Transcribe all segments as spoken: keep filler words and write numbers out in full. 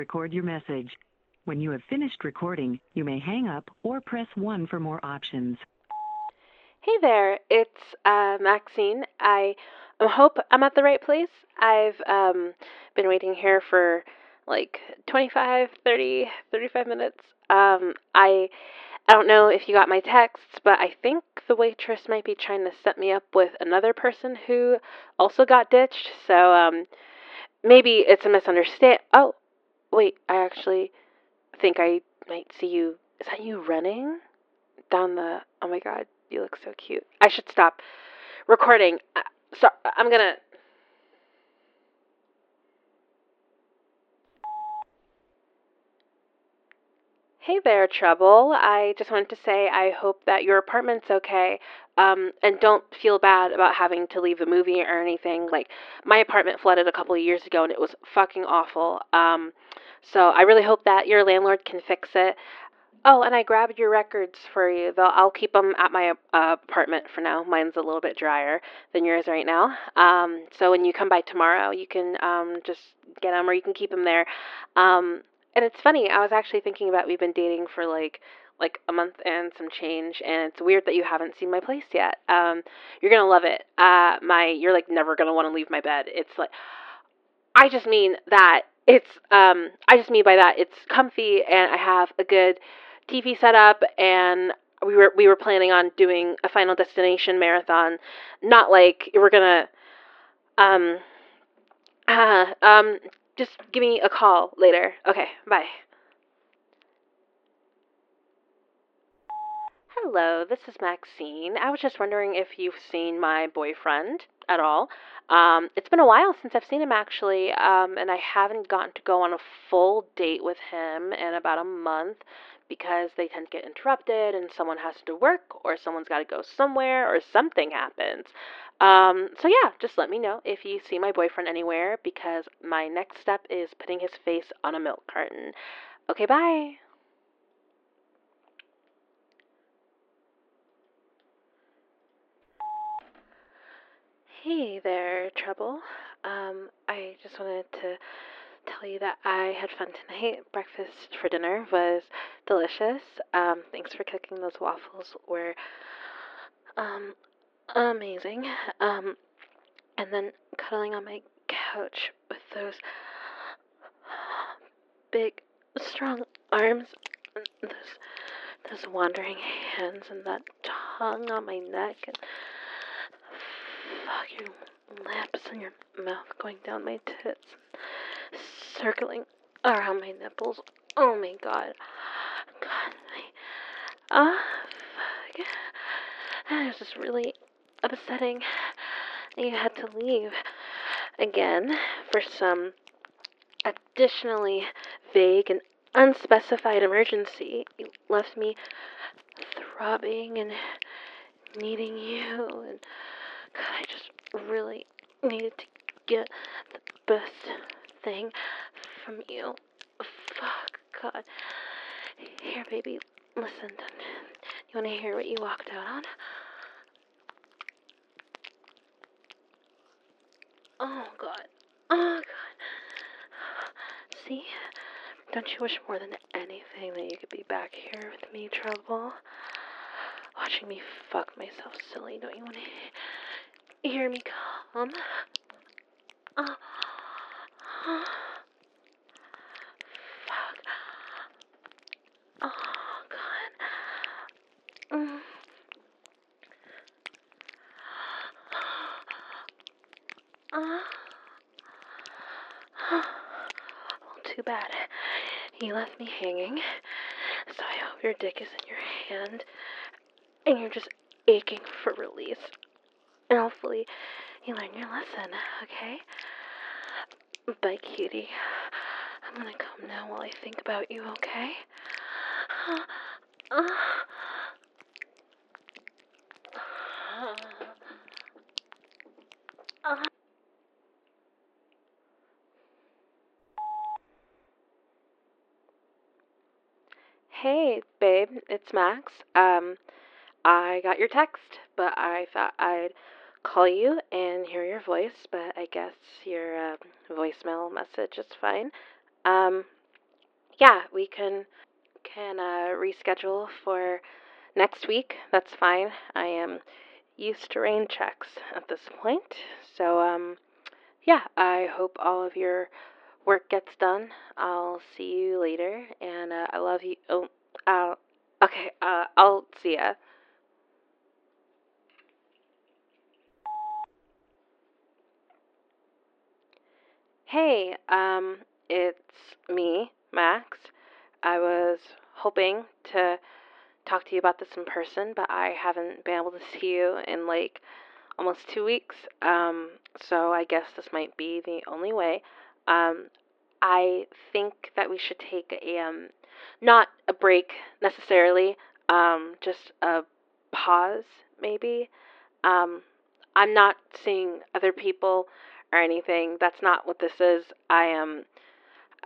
Record your message. When you have finished recording, you may hang up or press one for more options. Hey there, it's uh, Maxine. I um, hope I'm at the right place. I've um, been waiting here for like twenty-five, thirty, thirty-five minutes. Um, I I don't know if you got my texts, but I think the waitress might be trying to set me up with another person who also got ditched. So um, maybe it's a misunderstand. Oh, wait, I actually think I might see you. Is that you running down the? Oh my God, you look so cute. I should stop recording. Uh, so I'm gonna. Hey there, Trouble. I just wanted to say I hope that your apartment's okay. Um, and don't feel bad about having to leave the movie or anything. Like, my apartment flooded a couple of years ago and it was fucking awful. Um, so I really hope that your landlord can fix it. Oh, and I grabbed your records for you. Though I'll keep them at my uh, apartment for now. Mine's a little bit drier than yours right now. Um, so when you come by tomorrow, you can um, just get them, or you can keep them there. Um, and it's funny. I was actually thinking about we've been dating for like like a month and some change, and it's weird that you haven't seen my place yet. Um, you're gonna love it. Uh, my you're like never gonna want to leave my bed. It's like I just mean that it's um I just mean by that it's comfy and I have a good T V setup and we were we were planning on doing a Final Destination marathon. Not like we're gonna um uh, um just give me a call later. Okay, bye. Hello, this is Maxine. I was just wondering if you've seen my boyfriend at all. Um, it's been a while since I've seen him actually, um, and I haven't gotten to go on a full date with him in about a month because they tend to get interrupted and someone has to work or someone's got to go somewhere or something happens. Um, so yeah, just let me know if you see my boyfriend anywhere because my next step is putting his face on a milk carton. Okay, bye. Hey there, Trouble. Um, I just wanted to tell you that I had fun tonight. Breakfast for dinner was delicious. Um, thanks for cooking those waffles. Were um amazing. Um, and then cuddling on my couch with those big, strong arms, and those those wandering hands, and that tongue on my neck, and fuck your lips and your mouth going down my tits, circling around my nipples. Oh my god. God, I, ah, fuck. It was just really upsetting that you had to leave again for some additionally vague and unspecified emergency. You left me throbbing and needing you, and God, I just really needed to get the best thing from you. Fuck, God. Here, baby, listen. You want to hear what you walked out on? Oh, God. Oh, God. See? Don't you wish more than anything that you could be back here with me, Trouble? Watching me fuck myself silly. Don't you want to hear me come? Oh. Oh. Fuck. Oh, God. Mm. Uh, well, too bad. You left me hanging, so I hope your dick is in your hand, and you're just aching for release. And hopefully you learn your lesson, okay? Bye, cutie. I'm gonna come now while I think about you, okay? Uh, uh, Hey, babe, it's Max. Um, I got your text, but I thought I'd call you and hear your voice, but I guess your uh, voicemail message is fine. Um, yeah, we can can uh, reschedule for next week. That's fine. I am used to rain checks at this point. So, um, yeah, I hope all of your work gets done. I'll see you later, and uh, I love you. Oh, uh, okay, uh, I'll see ya. Hey, um, it's me, Max. I was hoping to talk to you about this in person, but I haven't been able to see you in like almost two weeks. Um, so I guess this might be the only way. Um, I think that we should take a um, not a break necessarily, um, just a pause maybe. Um, I'm not seeing other people or anything. That's not what this is. I am. Uh,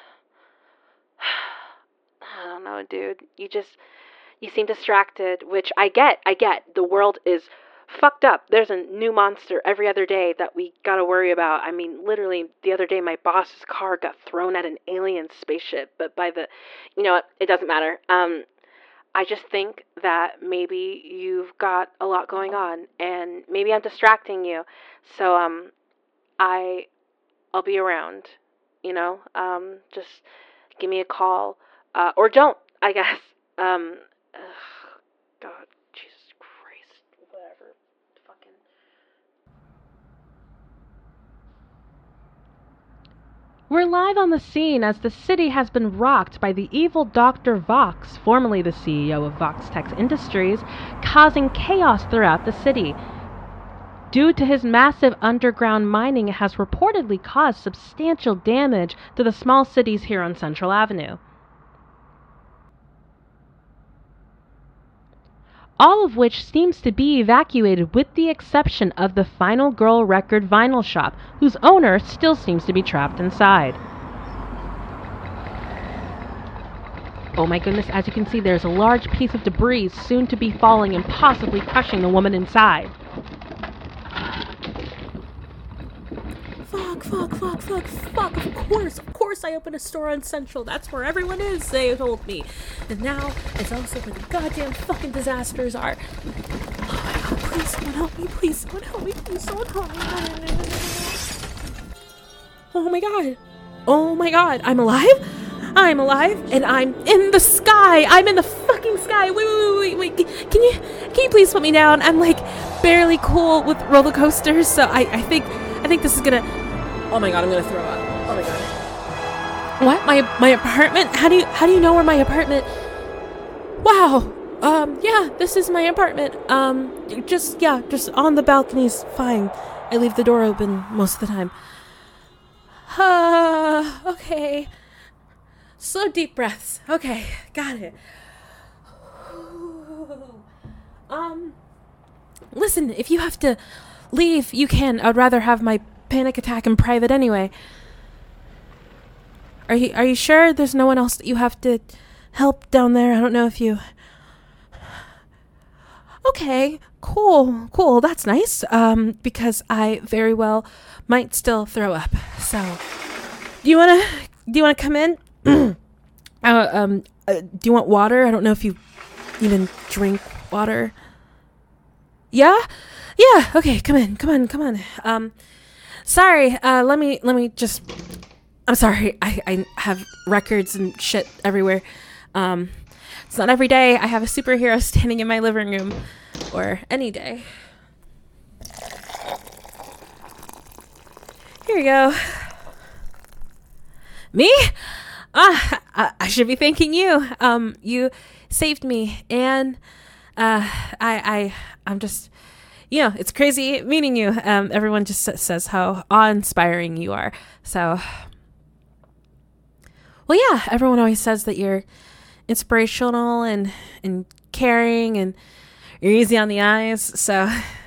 I don't know, dude. You just you seem distracted, which I get. I get. The world is fucked up. There's a new monster every other day that we gotta worry about. I mean, literally, the other day, my boss's car got thrown at an alien spaceship, but by the, you know what? It doesn't matter. Um, I just think that maybe you've got a lot going on, and maybe I'm distracting you. So, um, I I'll be around. You know, um, just give me a call, uh, or don't. I guess. Um, ugh, God, Jesus Christ, whatever, fucking. We're live on the scene as the city has been rocked by the evil Doctor Vox, formerly the C E O of Vox Tech Industries, causing chaos throughout the city. Due to his massive underground mining, it has reportedly caused substantial damage to the small cities here on Central Avenue. All of which seems to be evacuated with the exception of the Final Girl record vinyl shop, whose owner still seems to be trapped inside. Oh my goodness, as you can see, there's a large piece of debris soon to be falling and possibly crushing the woman inside. Fuck, fuck, fuck, fuck, fuck, of course, of course I opened a store on Central. That's where everyone is, they told me. And now, it's also where the goddamn fucking disasters are. Oh my god, please someone help me, please someone help me, please someone help me. Oh my god. Oh my god, I'm alive? I'm alive, and I'm in the sky. I'm in the fucking sky. Wait, wait, wait, wait, wait. Can you, can you please put me down? I'm like barely cool with roller coasters, so I, I think, I think this is gonna. Oh my god, I'm gonna throw up. Oh my god. What? My my apartment? How do you how do you know where my apartment? Wow. Um. Yeah, this is my apartment. Um. Just yeah, just on the balcony's fine. I leave the door open most of the time. Ah. Uh, okay. Slow deep breaths. Okay, got it. Um. Listen, if you have to leave, you can. I'd rather have my panic attack in private anyway. Are you are you sure there's no one else that you have to help down there? I don't know if you. Okay, cool, cool. That's nice. Um, because I very well might still throw up. So, do you wanna do you wanna come in? uh, um, uh, do you want water? I don't know if you even drink water. Yeah, yeah. Okay, come in, come on, come on. Um. Sorry, uh, let me, let me just, I'm sorry, I, I have records and shit everywhere. Um, it's not every day I have a superhero standing in my living room, or any day. Here you go. Me? Ah, I, I should be thanking you. Um, you saved me, and, uh, I, I, I'm just... You know, it's crazy meeting you. Um, everyone just says how awe-inspiring you are. So, well, yeah, everyone always says that you're inspirational and, and caring and you're easy on the eyes. So,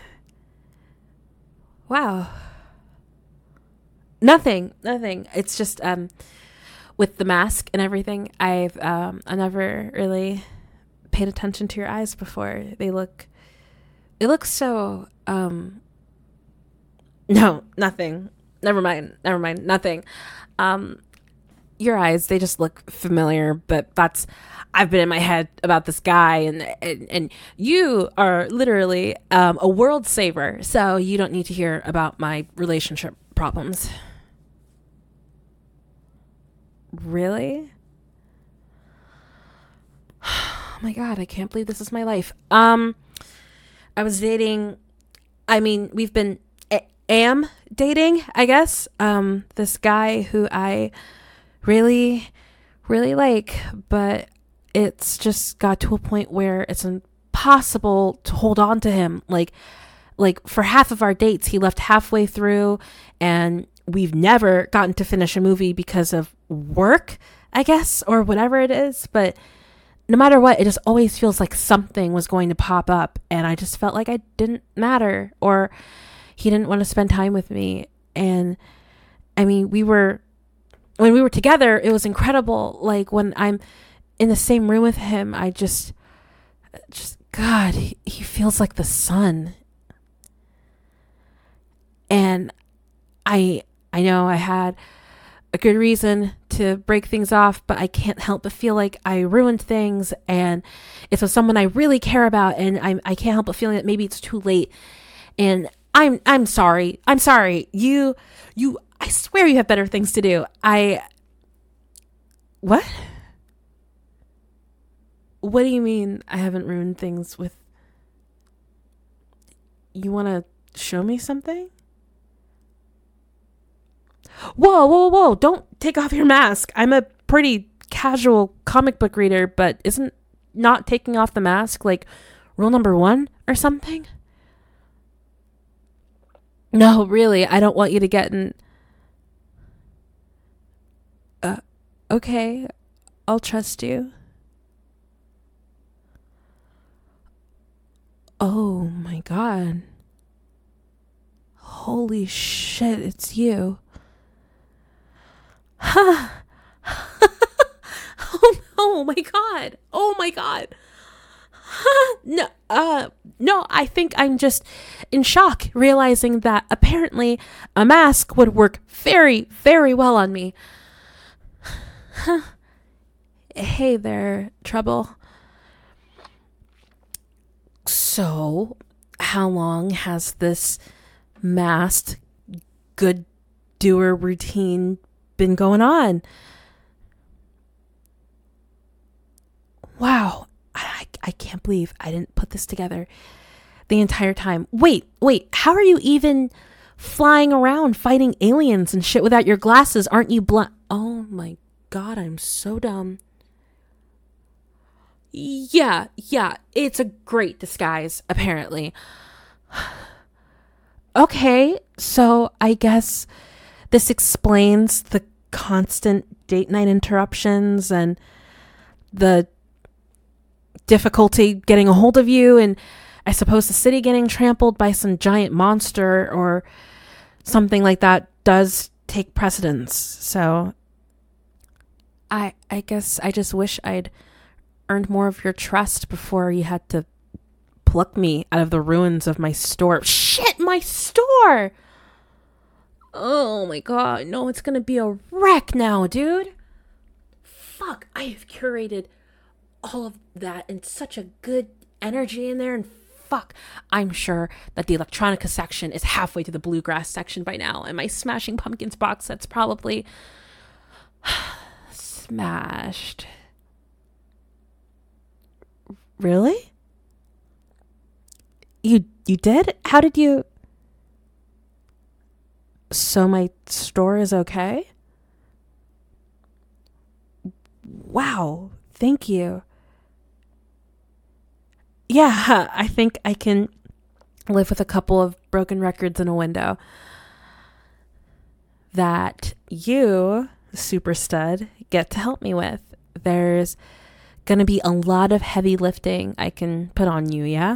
wow. Nothing, nothing. It's just um, with the mask and everything, I've um, I never really paid attention to your eyes before. They look... It looks so, um, no, nothing. Never mind. Never mind. Nothing. Um, your eyes, they just look familiar, but that's, I've been in my head about this guy, and and, and you are literally um, a world saver, so you don't need to hear about my relationship problems. Really? Oh my God, I can't believe this is my life. Um, I was dating, I mean, we've been, a- am dating, I guess, um, this guy who I really, really like, but it's just got to a point where it's impossible to hold on to him. Like, like for half of our dates, he left halfway through, and we've never gotten to finish a movie because of work, I guess, or whatever it is. But no matter what, it just always feels like something was going to pop up, and I just felt like I didn't matter, or he didn't want to spend time with me. And I mean, we were, when we were together, it was incredible. Like when I'm in the same room with him, I just, just, God, he, he feels like the sun. And I, I know I had a good reason to break things off, but I can't help but feel like I ruined things, and it's with someone I really care about, and I I can't help but feeling that maybe it's too late. And I'm I'm sorry. I'm sorry. You you I swear you have better things to do. I What? What do you mean I haven't ruined things with? You want to show me something? Whoa, whoa, whoa, don't take off your mask. I'm a pretty casual comic book reader, but isn't not taking off the mask like rule number one or something? No, really, I don't want you to get in. Uh, okay, I'll trust you. Oh my God. Holy shit, it's you. Huh. oh, oh my God. Oh my God. Huh. No, uh, no, I think I'm just in shock, realizing that apparently a mask would work very, very well on me. Huh. Hey there, Trouble. So, how long has this masked good doer routine been going on? Wow, I, I can't believe I didn't put this together the entire time. Wait, wait, how are you even flying around fighting aliens and shit without your glasses? Aren't you blind? Oh my God, I'm so dumb. Yeah, yeah, it's a great disguise, apparently. Okay, so I guess this explains the constant date night interruptions and the difficulty getting a hold of you, and I suppose the city getting trampled by some giant monster or something like that does take precedence. So I I guess I just wish I'd earned more of your trust before you had to pluck me out of the ruins of my store. Shit, my store! Oh my God, no, it's gonna be a wreck now, dude. Fuck, I have curated all of that and such a good energy in there, and fuck, I'm sure that the electronica section is halfway to the bluegrass section by now, and my Smashing Pumpkins box set's probably smashed. Really? You you did? How did you? So my store is okay? Wow, thank you. Yeah, I think I can live with a couple of broken records in a window. That you, super stud, get to help me with. There's gonna be a lot of heavy lifting I can put on you, yeah?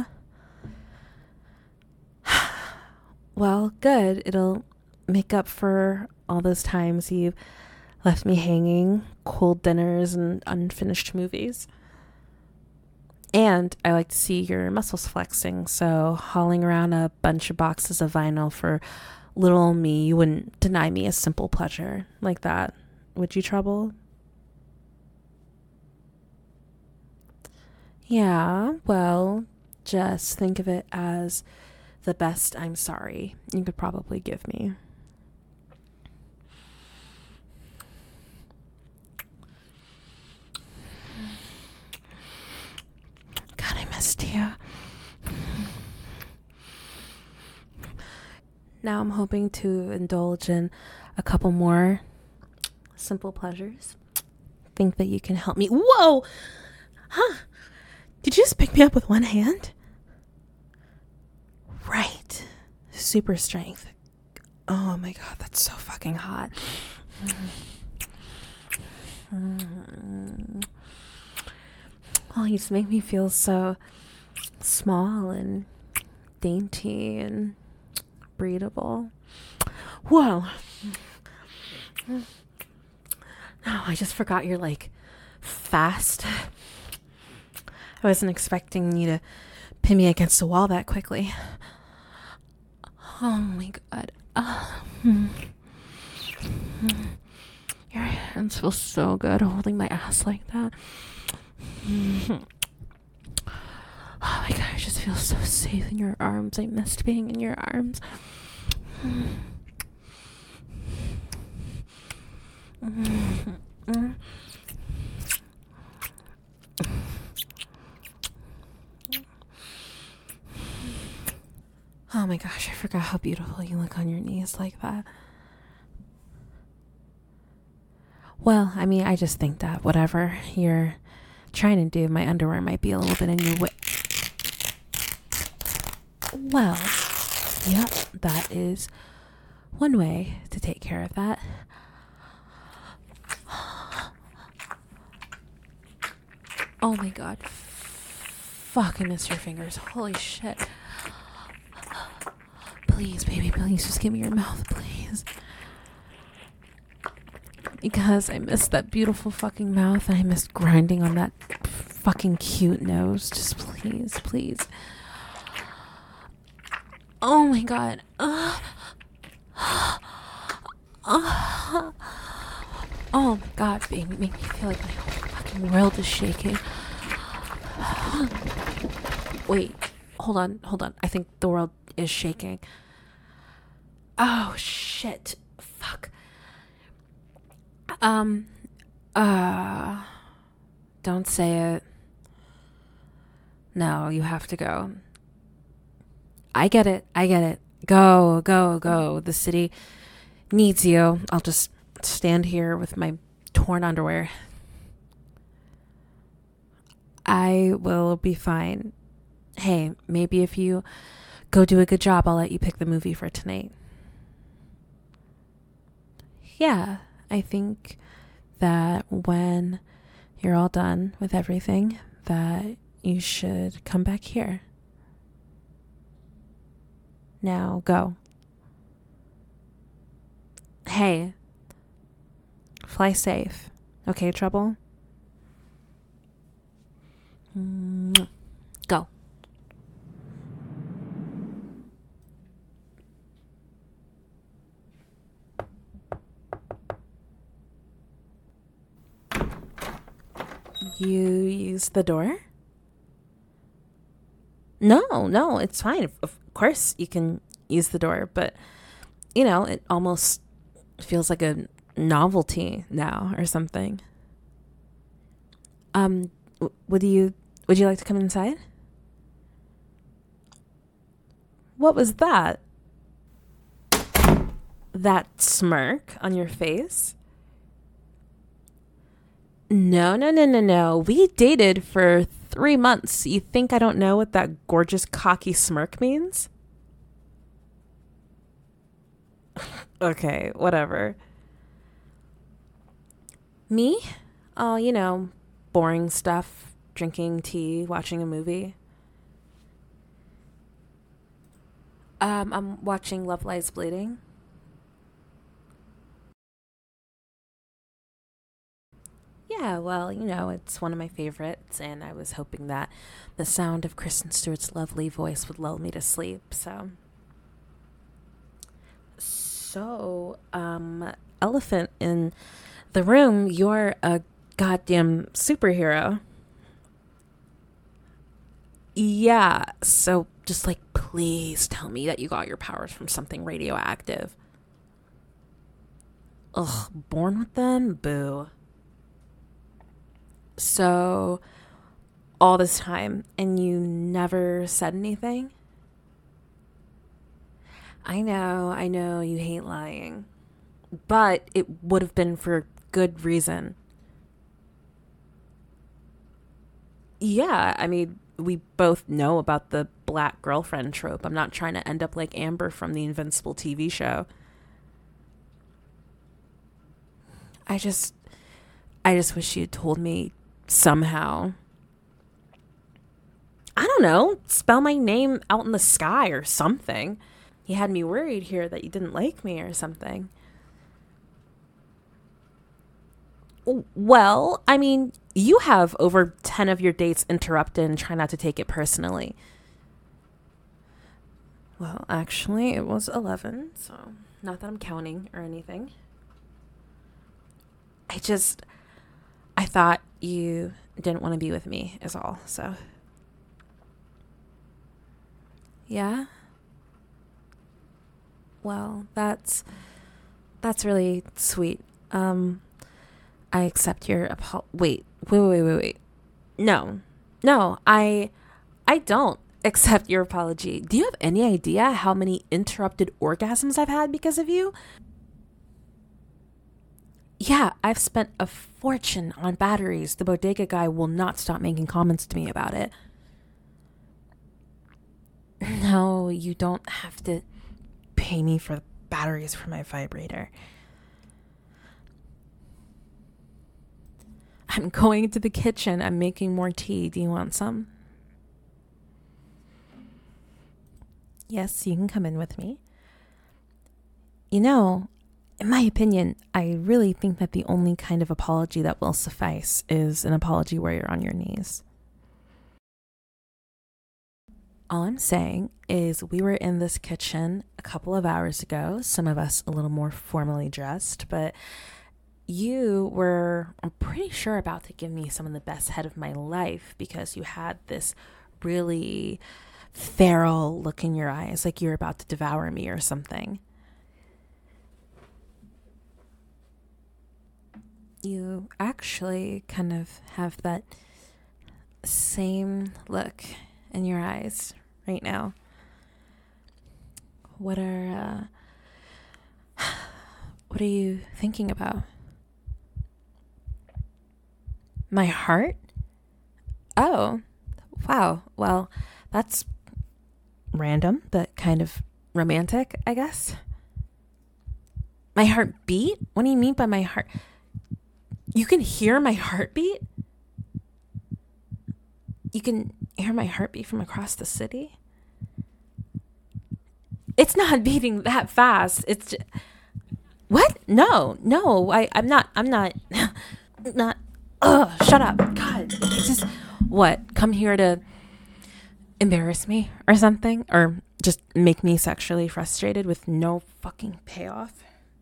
Well, good. It'll make up for all those times you've left me hanging, cold dinners and unfinished movies. And I like to see your muscles flexing, so hauling around a bunch of boxes of vinyl for little old me, you wouldn't deny me a simple pleasure like that, Would you, Trouble? Yeah, well, just think of it as the best I'm sorry you could probably give me. God, I missed you. Now I'm hoping to indulge in a couple more simple pleasures. Think that you can help me. Whoa! Huh? Did you just pick me up with one hand? Right. Super strength. Oh my god, that's so fucking hot. Mm. Oh, you just make me feel so small and dainty and breathable. Whoa. No, I just forgot you're like fast. I wasn't expecting you to pin me against the wall that quickly. Oh my god. Oh. Your hands feel so good holding my ass like that. Oh my god, I just feel so safe in your arms. I missed being in your arms. Oh my gosh, I forgot how beautiful you look on your knees like that. Well, I mean, I just think that whatever you're trying to do, my underwear might be a little bit in your way. Well, yep, that is one way to take care of that. Oh my god. Fuck, I miss your fingers. Holy shit. Please, baby, please, just give me your mouth, please. Because I miss that beautiful fucking mouth, and I miss grinding on that fucking cute nose. Just please, please. Oh my god. Uh, uh, oh my god, baby, make me feel like my whole fucking world is shaking. Wait, hold on, hold on. I think the world is shaking. Oh shit. Fuck. Um, uh, don't say it. No, you have to go. I get it. I get it. Go, go, go. The city needs you. I'll just stand here with my torn underwear. I will be fine. Hey, maybe if you go do a good job, I'll let you pick the movie for tonight. Yeah. I think that when you're all done with everything, that you should come back here. Now, go. Hey, fly safe. Okay, Trouble? Go. You use the door? No, no, it's fine. Of, of course you can use the door, but, you know, it almost feels like a novelty now or something. Um, w- would you, would you like to come inside? What was that? That smirk on your face? No, no, no, no, no. We dated for three months. You think I don't know what that gorgeous cocky smirk means? Okay, whatever. Me? Oh, you know, boring stuff. Drinking tea, watching a movie. Um, I'm watching Love Lies Bleeding. Yeah, well, you know, it's one of my favorites, and I was hoping that the sound of Kristen Stewart's lovely voice would lull me to sleep, so. So, um, elephant in The room, you're a goddamn superhero. Yeah, so just like, please tell me that you got your powers from something radioactive. Ugh, born with them? Boo. So, all this time, and you never said anything? I know, I know you hate lying. But it would have been for good reason. Yeah, I mean, we both know about the black girlfriend trope. I'm not trying to end up like Amber from the Invincible T V show. I just, I just wish you had told me somehow. I don't know, spell my name out in the sky or something. You had me worried here that you didn't like me or something. Well, I mean, you have over ten of your dates interrupted and try not to take it personally. Well, actually, it was eleven, so not that I'm counting or anything. I just, I thought you didn't want to be with me is all, so. Yeah? Well, that's, that's really sweet. Um... I accept your apol- wait, wait, wait, wait, wait. No, no, I, I don't accept your apology. Do you have any idea how many interrupted orgasms I've had because of you? Yeah, I've spent a fortune on batteries. The bodega guy will not stop making comments to me about it. No, you don't have to pay me for batteries for my vibrator. I'm going to the kitchen. I'm making more tea. Do you want some? Yes, you can come in with me. You know, in my opinion, I really think that the only kind of apology that will suffice is an apology where you're on your knees. All I'm saying is we were in this kitchen a couple of hours ago, some of us a little more formally dressed, but you were, I'm pretty sure, about to give me some of the best head of my life because you had this really feral look in your eyes, like you were about to devour me or something. You actually kind of have that same look in your eyes right now. What are, uh, what are you thinking about? My heart? Oh, wow. Well, that's random, but kind of romantic, I guess. My heart beat? What do you mean by my heart? You can hear my heartbeat? You can hear my heartbeat from across the city? It's not beating that fast. It's just... What? No, no, I, I'm not, I'm not, not... Ugh, shut up. God, it's just, what, come here to embarrass me or something? Or just make me sexually frustrated with no fucking payoff?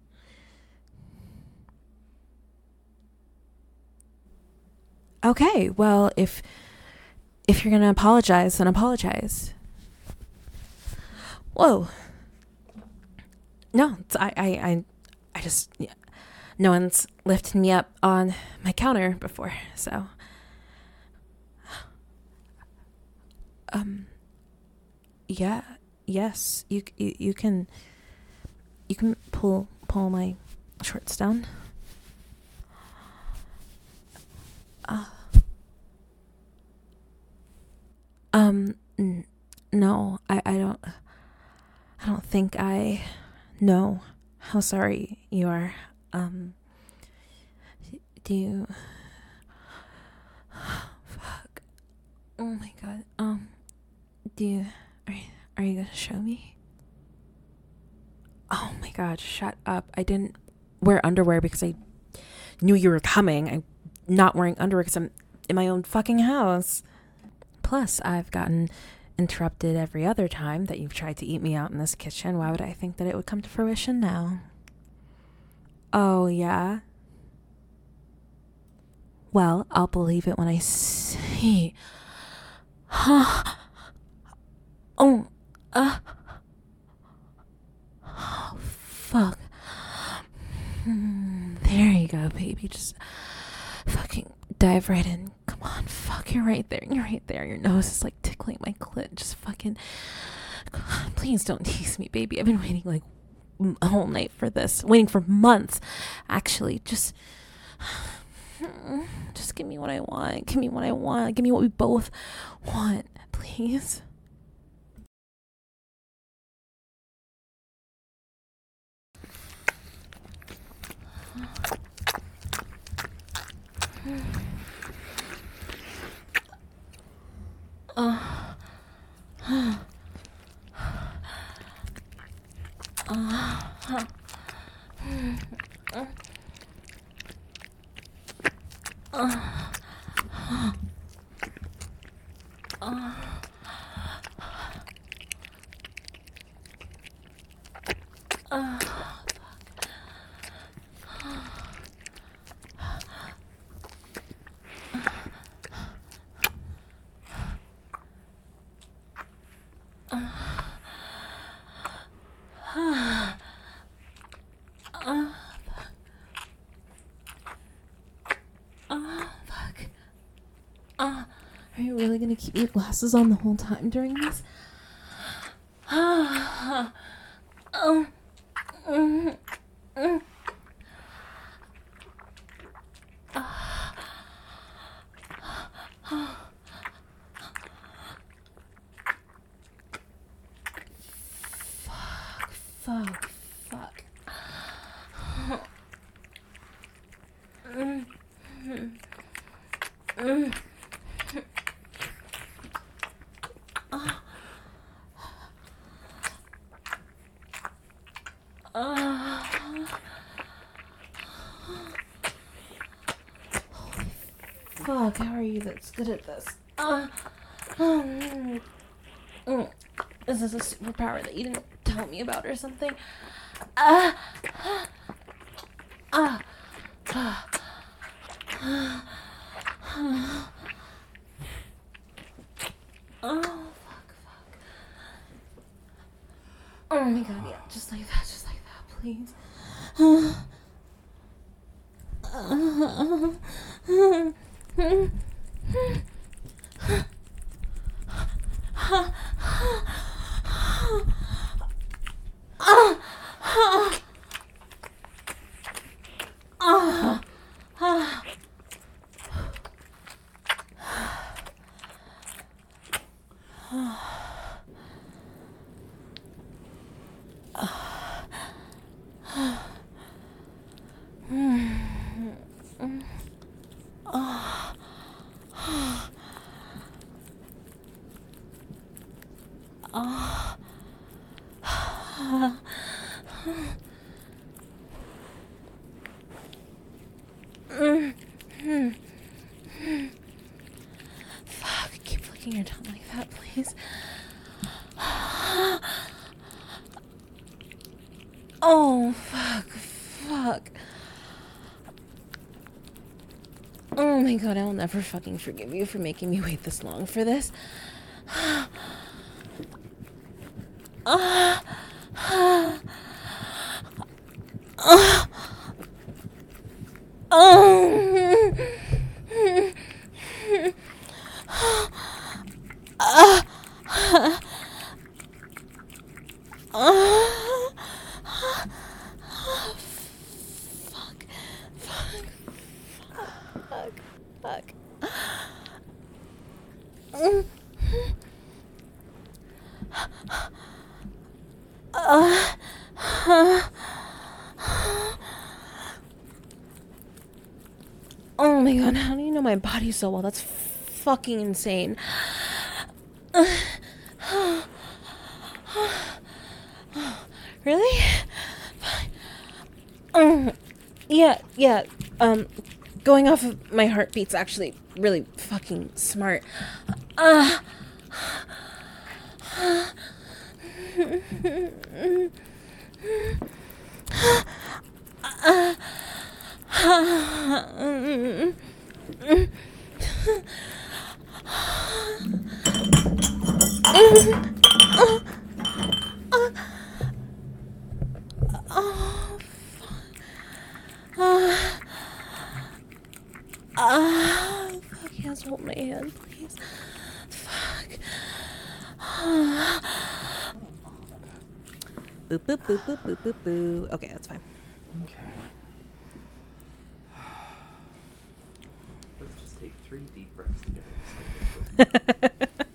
Okay, well, if if you're gonna apologize, then apologize. Whoa. No, it's, I, I, I, I just... Yeah. No one's lifted me up on my counter before, so. Um. Yeah. Yes. You. You, you can. You can pull pull my shorts down. Uh. Um. N- no. I. I don't. I don't think I know how sorry you are. Um, do you, fuck, oh my god, um, do you, are, are you gonna show me? Oh my god, shut up. I didn't wear underwear because I knew you were coming. I'm not wearing underwear because I'm in my own fucking house. Plus, I've gotten interrupted every other time that you've tried to eat me out in this kitchen. Why would I think that it would come to fruition now? Oh, yeah? well, I'll believe it when I see. Huh. Oh, uh. Oh, fuck. Hmm, there you go, baby. Just fucking dive right in. Come on, fuck. You're right there. You're right there. Your nose is like tickling my clit. Just fucking. God, please don't tease me, baby. I've been waiting like a whole night for this. Waiting for months. Actually, just. Just give me what I want. Give me what I want. Give me what we both want, please. Uh, uh, uh, uh, Are you really gonna keep your glasses on the whole time during this? Oh. Mm. Mm. Fuck, fuck, fuck. Mm. Mm. Uh, fuck, how are you that's good at this? Uh, um, mm, is this a superpower that you didn't tell me about or something? Uh, uh, uh, uh, uh, oh, fuck, fuck. Oh my god, yeah, just like that, just like that, please. Uh, uh, uh, uh, Fuck, keep flicking your tongue like that, please. Oh, fuck, fuck. Oh my god, I'll never fucking forgive you for making me wait this long for this. Uh, uh, uh, uh, uh, fuck, fuck, fuck, fuck. Uh, uh, oh my god, how do you know my body so well? That's fucking insane. Really? Um, yeah, yeah. Um, going off of my heartbeat's actually really fucking smart. Uh, Oh, fuck. Uh, uh, fuck, yes, hold my hand, please. Fuck. Boop, boop, boop, boop, boop, boop, boop. Okay, that's fine. Okay. Let's just take three deep breaths together.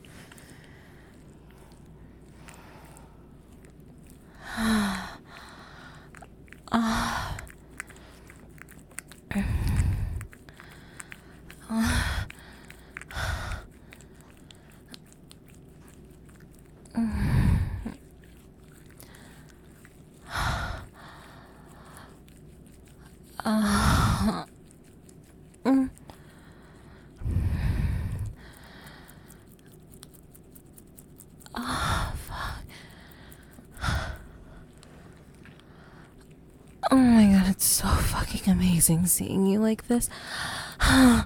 Uh, mm. Oh, fuck. Oh my god, it's so fucking amazing seeing you like this. Fuck.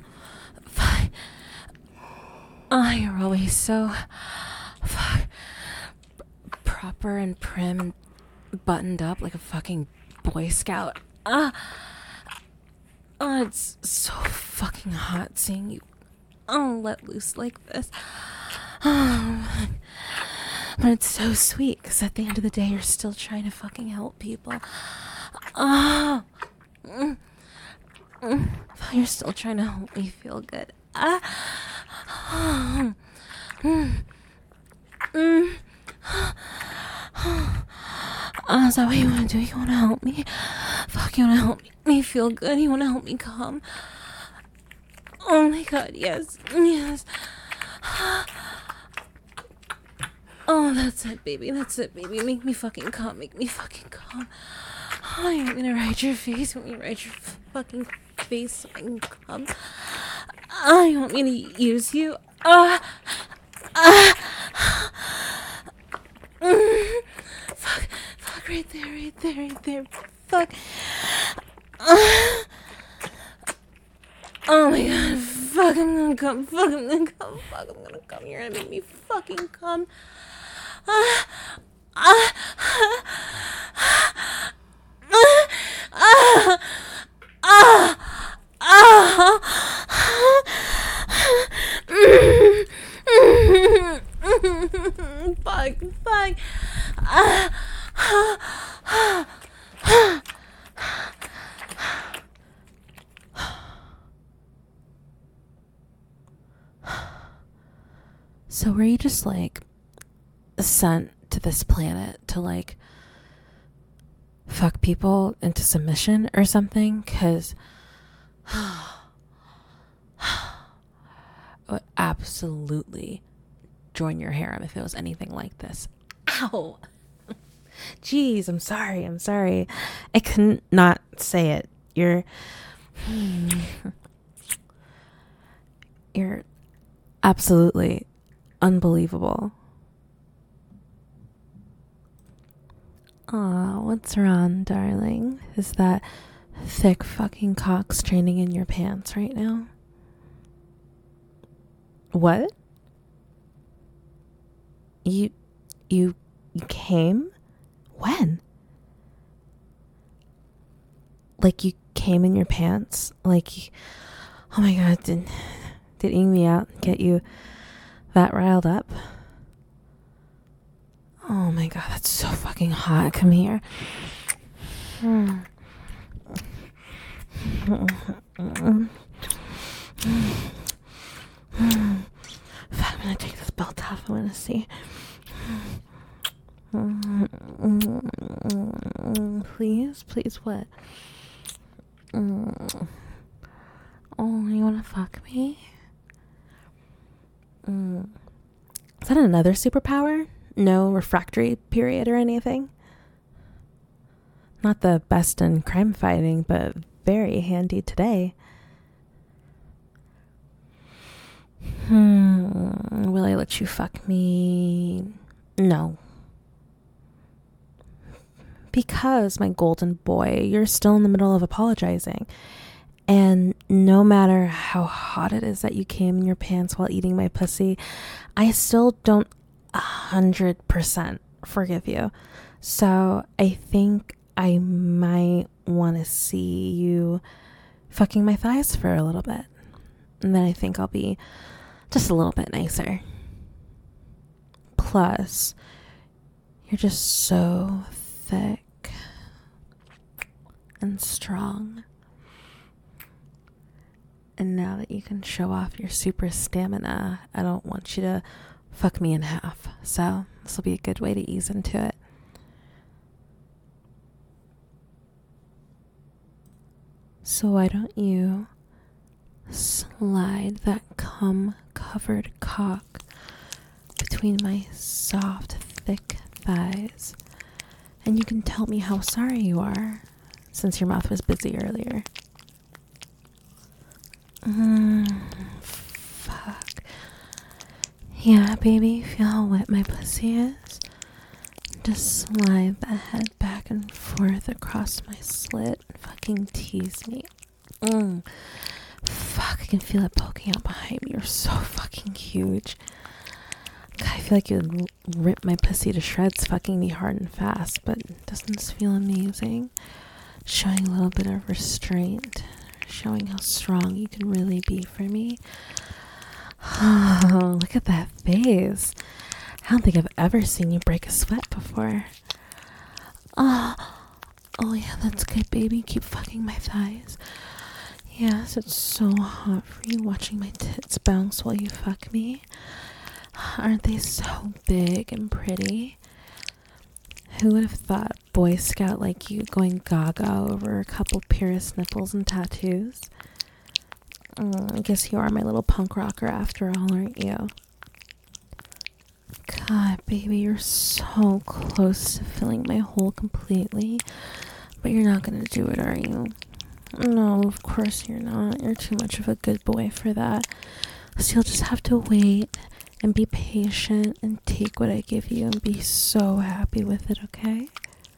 Oh, you're always so fuck, proper and prim and buttoned up like a fucking Boy Scout. Ah. Oh, it's so fucking hot seeing you oh, let loose like this. Oh, but it's so sweet because at the end of the day, you're still trying to fucking help people. Oh, mm, mm, you're still trying to help me feel good. Ah, oh, mm, mm, oh, is that what you want to do? You want to help me? Fuck, you want to help me feel good? You want to help me calm? Oh my god, yes, yes. Oh, that's it, baby. That's it, baby. Make me fucking calm. Make me fucking calm. Oh, you want me to ride your face? You want me to ride your fucking face so I can calm? Oh, you want me to use you? Ah, ah. Mm. Fuck, fuck, right there, right there, right there. Fuck. Ah. Oh my god, fuck, I'm gonna come, fuck, I'm gonna come, fuck, I'm gonna come. You're gonna make me fucking come. Ah, ah, ah, ah, ah, ah, fuck, fuck, ah, ah, ah, ah. So were you just like sent to this planet to like fuck people into submission or something? Because I would absolutely join your harem if it was anything like this. Ow! Jeez, I'm sorry, I'm sorry. I couldn't not say it. You're... You're absolutely unbelievable. Aw, what's wrong, darling? Is that thick fucking cock straining in your pants right now? What? You, you, you came? When? Like you came in your pants? Like, oh my god, did, did eating me out get you that riled up? Oh my god, that's so fucking hot. Come here. Mm. I'm gonna take this belt off. I wanna see. Please, please, what? Oh, you wanna fuck me? Mm. Is that another superpower? No refractory period or anything? Not the best in crime fighting, but very handy today. Hmm. Will I let you fuck me? No. Because, my golden boy, you're still in the middle of apologizing. And no matter how hot it is that you came in your pants while eating my pussy, I still don't a hundred percent forgive you. So I think I might want to see you fucking my thighs for a little bit. And then I think I'll be just a little bit nicer. Plus, you're just so thick and strong. And now that you can show off your super stamina, I don't want you to fuck me in half. So this will be a good way to ease into it. So why don't you slide that cum-covered cock between my soft, thick thighs, and you can tell me how sorry you are, since your mouth was busy earlier. Mm, fuck. Yeah, baby, feel how wet my pussy is? Just slide the head back and forth across my slit and fucking tease me. Mm. Fuck, I can feel it poking out behind me. You're so fucking huge. God, I feel like you would rip my pussy to shreds fucking me hard and fast, but doesn't this feel amazing? Showing a little bit of restraint. Showing how strong you can really be for me. Oh, look at that face. I don't think I've ever seen you break a sweat before. Oh, oh yeah, that's good, baby. Keep fucking my thighs. Yes, it's so hot for you watching my tits bounce while you fuck me. Aren't they so big and pretty? Who would have thought Boy Scout like you going gaga over a couple pierced nipples and tattoos? Oh, I guess you are my little punk rocker after all, aren't you? God, baby, you're so close to filling my hole completely. But you're not gonna do it, are you? No, of course you're not. You're too much of a good boy for that. So you'll just have to wait and be patient and take what I give you and be so happy with it, okay?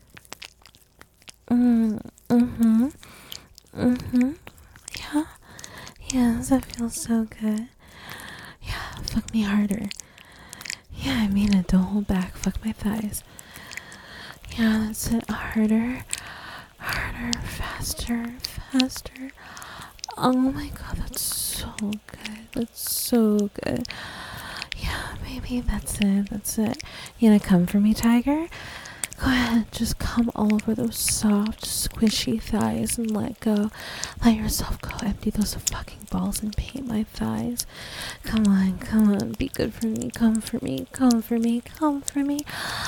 Mm, mm-hmm. Mm-hmm. Yeah. Yeah, that feels so good. Yeah, fuck me harder. Yeah, I mean it. Don't hold back. Fuck my thighs. Yeah, that's it. Harder. Harder. Faster. Faster. Oh my god, that's so good. That's so good. Yeah, baby, that's it. That's it. You gonna come for me, tiger? Go ahead. Just come all over those soft, squishy thighs and let go. Let yourself go. Empty those fucking balls and paint my thighs. Come on, come on. Be good for me. Come for me. Come for me. Come for me.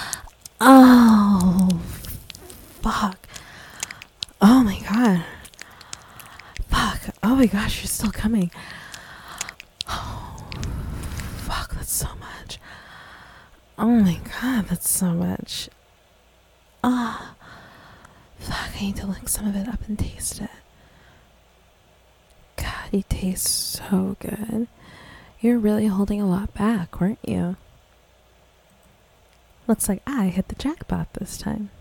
Oh, fuck. Oh my god. Fuck. Oh my gosh, you're still coming. Oh, fuck, that's so much. Oh my god, that's so much. Ah, oh, fuck, I need to lick some of it up and taste it. God, you taste so good. You're really holding a lot back, weren't you? Looks like I hit the jackpot this time.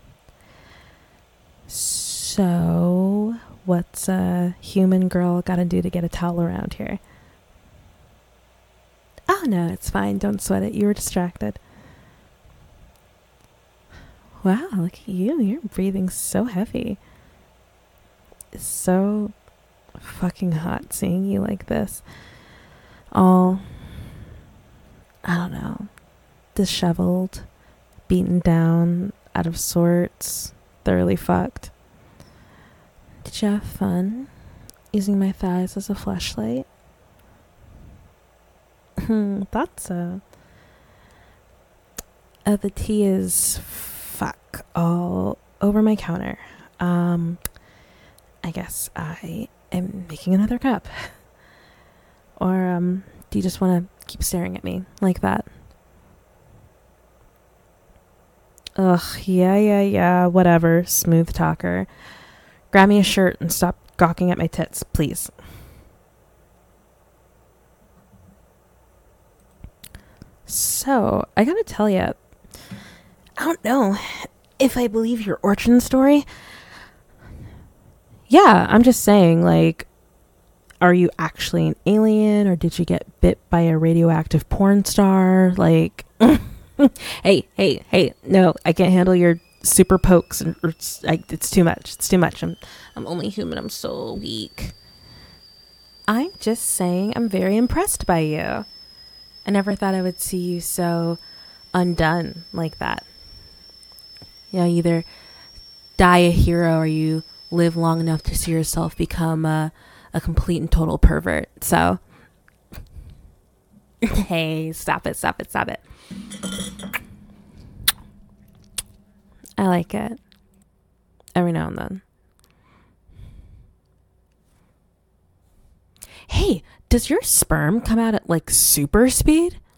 So, what's a human girl gotta do to get a towel around here? Oh no, it's fine. Don't sweat it. You were distracted. Wow, look at you. You're breathing so heavy. It's so fucking hot seeing you like this. All, I don't know, disheveled, beaten down, out of sorts, thoroughly fucked. Did you have fun using my thighs as a fleshlight? Hmm, thought so. Uh, the tea is fuck all over my counter. Um, I guess I am making another cup. Or, um, do you just want to keep staring at me like that? Ugh, yeah, yeah, yeah, whatever, smooth talker. Grab me a shirt and stop gawking at my tits, please. So, I gotta tell you, I don't know if I believe your origin story. Yeah, I'm just saying, like, are you actually an alien, or did you get bit by a radioactive porn star? Like, hey, hey, hey, no, I can't handle your super pokes. And or it's, I, it's too much. It's too much. I'm, I'm only human. I'm so weak. I'm just saying I'm very impressed by you. I never thought I would see you so undone like that. You know, either die a hero or you live long enough to see yourself become a, a complete and total pervert. So, hey, stop it, stop it, stop it. I like it. Every now and then. Hey, does your sperm come out at like super speed?